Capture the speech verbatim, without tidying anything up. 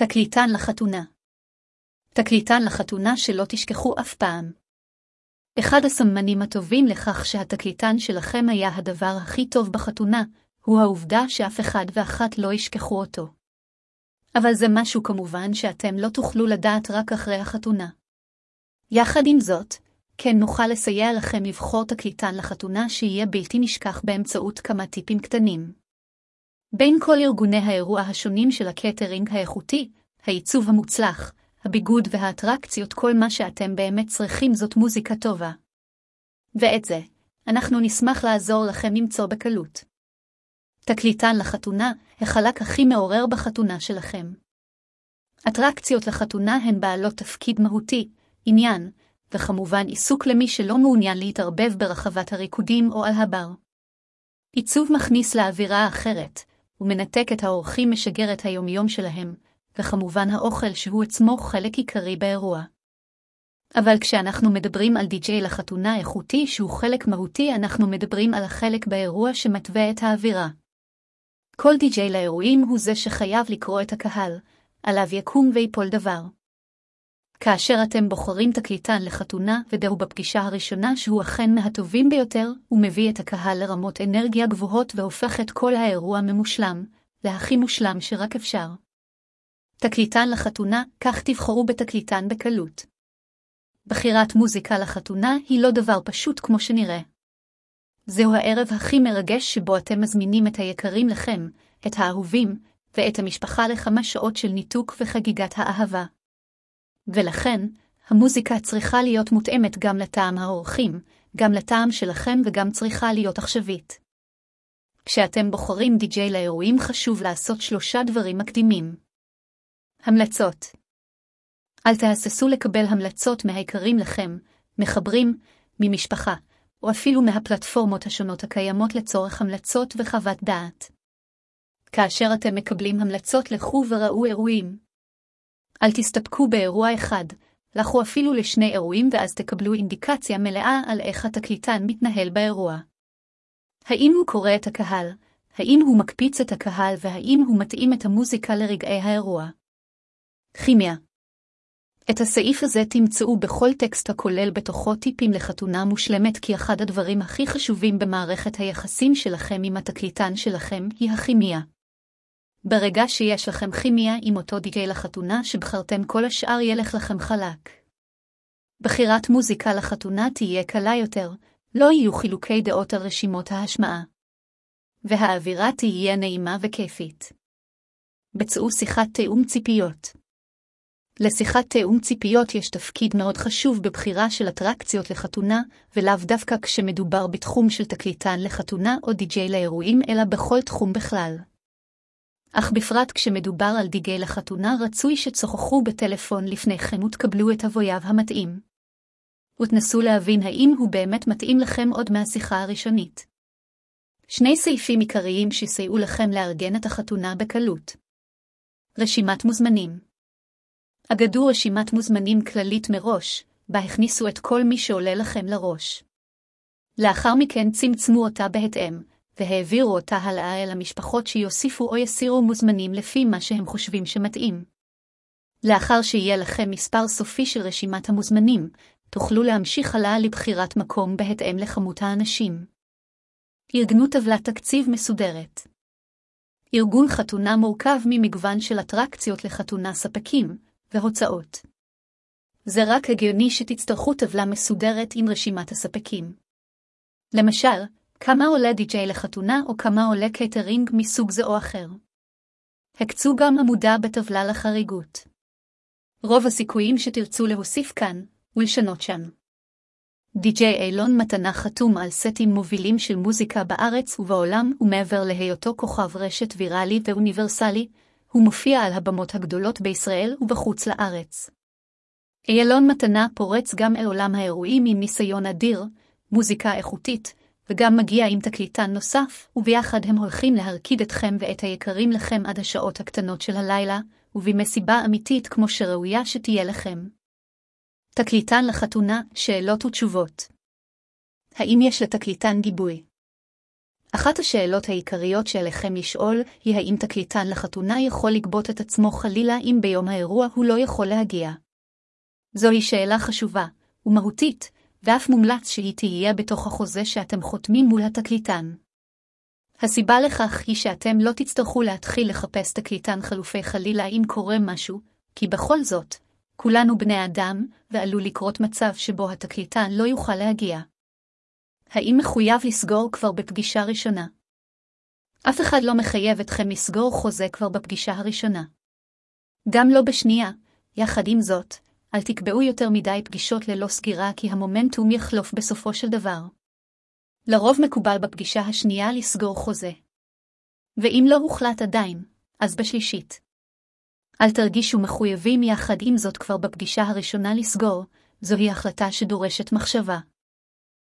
תקליטן לחתונה. תקליטן לחתונה שלא תשכחו אף פעם. אחד הסממנים הטובים לכך שהתקליטן שלכם היה הדבר הכי טוב בחתונה, הוא העובדה שאף אחד ואחת לא ישכחו אותו. אבל זה משהו כמובן שאתם לא תוכלו לדעת רק אחרי החתונה. יחד עם זאת, כן נוכל לסייע לכם לבחור תקליטן לחתונה שיהיה בלתי נשכח באמצעות כמה טיפים קטנים. בין כל ארגוני האירוע השונים של הקטרינג האיכותי, העיצוב המוצלח, הביגוד והאטרקציות, כל מה שאתם באמת צריכים זאת מוזיקה טובה. ואת זה, אנחנו נשמח לעזור לכם למצוא בקלות. תקליטן לחתונה, החלק הכי מעורר בחתונה שלכם. אטרקציות לחתונה הן בעלות תפקיד מהותי, עניין, וכמובן עיסוק למי שלא מעוניין להתערבב ברחבת הריקודים או על הבר. עיצוב מכניס לאווירה אחרת, ומנתק את האורחים משגר את היומיום שלהם, וכמובן האוכל שהוא עצמו חלק עיקרי באירוע. אבל כשאנחנו מדברים על די-ג'יי לחתונה איכותי שהוא חלק מהותי, אנחנו מדברים על החלק באירוע שמתווה את האווירה. כל די-ג'יי לאירועים הוא זה שחייב לקרוא את הקהל, עליו יקום ויפול דבר. כאשר אתם בוחרים תקליטן לחתונה ודאו בפגישה הראשונה שהוא אכן מהטובים ביותר, הוא מביא את הקהל לרמות אנרגיה גבוהות והופך את כל האירוע ממושלם, להכי מושלם שרק אפשר. תקליטן לחתונה, כך תבחרו בתקליטן בקלות. בחירת מוזיקה לחתונה היא לא דבר פשוט כמו שנראה. זהו הערב הכי מרגש שבו אתם מזמינים את היקרים לכם, את האהובים, ואת המשפחה לכמה שעות של ניתוק וחגיגת האהבה. ולכן, המוזיקה צריכה להיות מותאמת גם לטעם האורחים, גם לטעם שלכם וגם צריכה להיות עכשווית. כשאתם בוחרים די-ג'יי לאירועים חשוב לעשות שלושה דברים מקדימים. המלצות. אל תהססו לקבל המלצות מהיקרים לכם, מחברים, ממשפחה, או אפילו מהפלטפורמות השונות הקיימות לצורך המלצות וחוות דעת. כאשר אתם מקבלים המלצות לכו וראו אירועים. אל תסתפקו באירוע אחד, לכו אפילו לשני אירועים ואז תקבלו אינדיקציה מלאה על איך התקליטן מתנהל באירוע. האם הוא קורא את הקהל, האם הוא מקפיץ את הקהל והאם הוא מתאים את המוזיקה לרגעי האירוע. כימיה. את הסעיף הזה תמצאו בכל טקסט הכולל בתוכו טיפים לחתונה מושלמת, כי אחד הדברים הכי חשובים במערכת היחסים שלכם עם התקליטן שלכם היא הכימיה. ברגע שיש לכם כימיה עם אותו די-ג'יי לחתונה שבחרתם, כל השאר ילך לכם חלק. בחירת מוזיקה לחתונה תהיה קלה יותר, לא יהיו חילוקי דעות על רשימות ההשמעה. והאווירה תהיה נעימה וכיפית. בצעו שיחת תאום ציפיות. לשיחת תאום ציפיות יש תפקיד מאוד חשוב בבחירה של אטרקציות לחתונה, ולאו דווקא כשמדובר בתחום של תקליטן לחתונה או די-ג'יי לאירועים, אלא בכל תחום בכלל. אך בפרט כשמדובר על די-ג'יי לחתונה רצוי שצוחחו בטלפון לפני כן ותקבלו את הוויב המתאים. ותנסו להבין האם הוא באמת מתאים לכם עוד מהשיחה הראשונית. שני סעיפים עיקריים שיסייעו לכם לארגן את החתונה בקלות. רשימת מוזמנים. אגדו רשימת מוזמנים כללית מראש, בה הכניסו את כל מי שעולה לכם לראש. לאחר מכן צמצמו אותה בהתאם, והעבירו אותה הלאה אל המשפחות שיוסיפו או יסירו מוזמנים לפי מה שהם חושבים שמתאים. לאחר שיהיה לכם מספר סופי של רשימת המוזמנים, תוכלו להמשיך הלאה לבחירת מקום בהתאם לכמות האנשים. ארגנו טבלת תקציב מסודרת. ארגון חתונה מורכב ממגוון של אטרקציות לחתונה, ספקים והוצאות. זה רק הגיוני שתצטרכו טבלה מסודרת עם רשימת הספקים. למשל, כמה עולה די-ג'יי לחתונה או כמה עולה קייטרינג מסוג זה או אחר. הקצו גם עמודה בטבלה לחריגות. רוב הסיכויים שתרצו להוסיף כאן ולשנות שם. די-ג'יי אילון מתנה חתום על סטים מובילים של מוזיקה בארץ ובעולם, ומעבר להיותו כוכב רשת ויראלי ואוניברסלי, הוא מופיע על הבמות הגדולות בישראל ובחוץ לארץ. אילון מתנה פורץ גם אל עולם האירועים עם ניסיון אדיר, מוזיקה איכותית, וגם מגיע עם תקליטן נוסף, וביחד הם הולכים להרקיד אתכם ואת היקרים לכם עד השעות הקטנות של הלילה, ובמסיבה אמיתית כמו שראויה שתהיה לכם. תקליטן לחתונה, שאלות ותשובות. האם יש לתקליטן גיבוי? אחת השאלות העיקריות שעליכם לשאול היא האם תקליטן לחתונה יכול לגבות את עצמו חלילה אם ביום האירוע הוא לא יכול להגיע. זוהי שאלה חשובה ומהותית, ואף מומלץ שהיא תהיה בתוך החוזה שאתם חותמים מול התקליטן. הסיבה לכך היא שאתם לא תצטרכו להתחיל לחפש תקליטן חלופי חלילה אם קורה משהו, כי בכל זאת, כולנו בני אדם, ועלול לקרות מצב שבו התקליטן לא יוכל להגיע. האם מחויב לסגור כבר בפגישה ראשונה? אף אחד לא מחייב אתכם לסגור חוזה כבר בפגישה הראשונה. גם לא בשנייה, יחד עם זאת, אל תקבעו יותר מדי פגישות ללא סגירה כי המומנטום יחלוף בסופו של דבר. לרוב מקובל בפגישה השנייה לסגור חוזה. ואם לא הוחלט עדיין, אז בשלישית. אל תרגישו מחויבים יחד עם זאת כבר בפגישה הראשונה לסגור, זוהי החלטה שדורשת מחשבה.